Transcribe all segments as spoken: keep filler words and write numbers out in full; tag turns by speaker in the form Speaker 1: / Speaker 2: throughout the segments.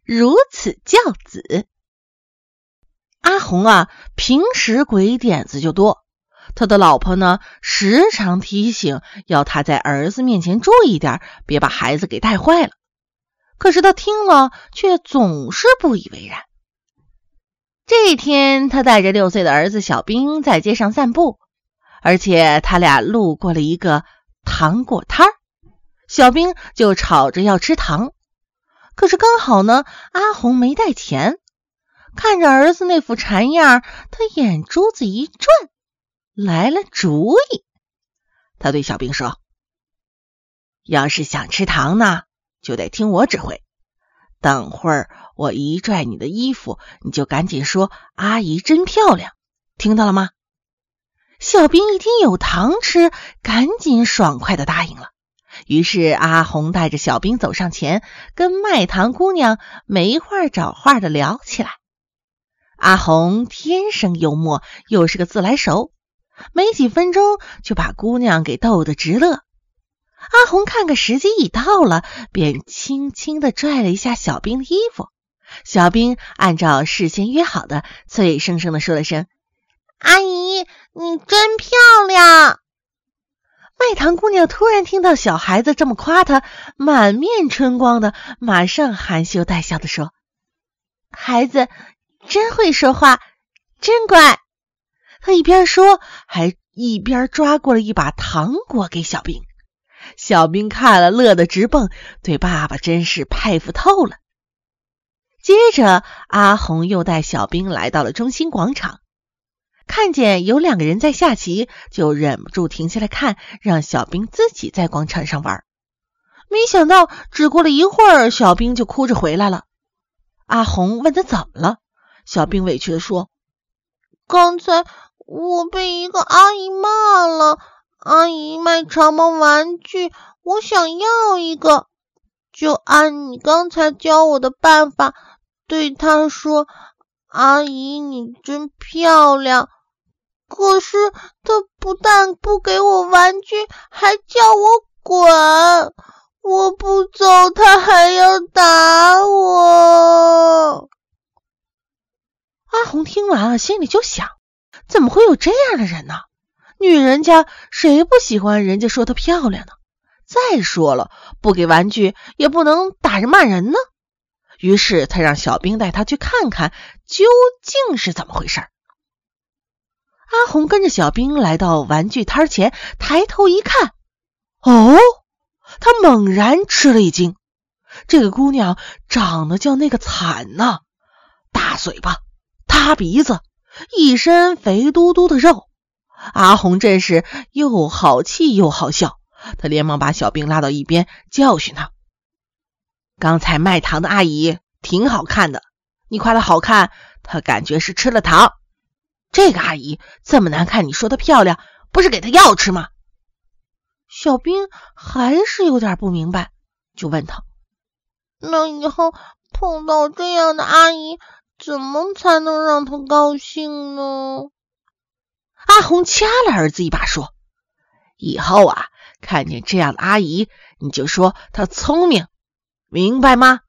Speaker 1: 如此教子。阿红啊，平时鬼点子就多，他的老婆呢，时常提醒要他在儿子面前注意点，别把孩子给带坏了。可是他听了却总是不以为然。这一天，他带着六岁的儿子小兵在街上散步，而且他俩路过了一个糖果摊儿，小兵就吵着要吃糖。可是刚好呢，阿红没带钱，看着儿子那副馋样，他眼珠子一转，来了主意。他对小兵说：要是想吃糖呢，就得听我指挥。等会儿我一拽你的衣服，你就赶紧说阿姨真漂亮，听到了吗？小兵一听有糖吃，赶紧爽快地答应了。于是阿红带着小兵走上前，跟卖糖姑娘没话找话地聊起来。阿红天生幽默，又是个自来熟，没几分钟就把姑娘给逗得直乐。阿红看个时机已到了，便轻轻地拽了一下小兵的衣服。小兵按照事先约好的，脆生生地说了声：阿姨，你真漂亮。卖糖姑娘突然听到小孩子这么夸她，满面春光的，马上含羞带笑地说：孩子真会说话，真乖。她一边说，还一边抓过了一把糖果给小兵。小兵看了乐得直蹦，对爸爸真是佩服透了。接着阿红又带小兵来到了中心广场，看见有两个人在下棋，就忍不住停下来看，让小兵自己在广场上玩。没想到只过了一会儿，小兵就哭着回来了。阿红问他怎么了，小兵委屈地说：刚才我被一个阿姨骂了，阿姨卖长毛玩具，我想要一个，就按你刚才教我的办法对她说：阿姨你真漂亮。可是她不但不给我玩具，还叫我滚，我不走她还要打我。阿红听完了，心里就想，怎么会有这样的人呢？女人家谁不喜欢人家说她漂亮呢？再说了，不给玩具也不能打人骂人呢。于是他让小兵带他去看看究竟是怎么回事。阿红跟着小兵来到玩具摊前，抬头一看，哦，他猛然吃了一惊。这个姑娘长得叫那个惨呐，大嘴巴，塌鼻子，一身肥嘟嘟的肉。阿红真是又好气又好笑，他连忙把小兵拉到一边，教训他：刚才卖糖的阿姨挺好看的，你夸她好看，她感觉是吃了糖。这个阿姨这么难看，你说她漂亮，不是给她药吃吗？小兵还是有点不明白，就问他：那以后碰到这样的阿姨，怎么才能让她高兴呢？阿红掐了儿子一把说：以后啊，看见这样的阿姨，你就说她聪明，明白吗？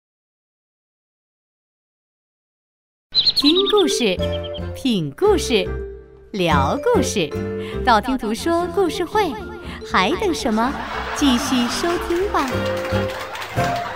Speaker 2: 听故事，品故事，聊故事，道听途说故事会，还等什么？继续收听吧。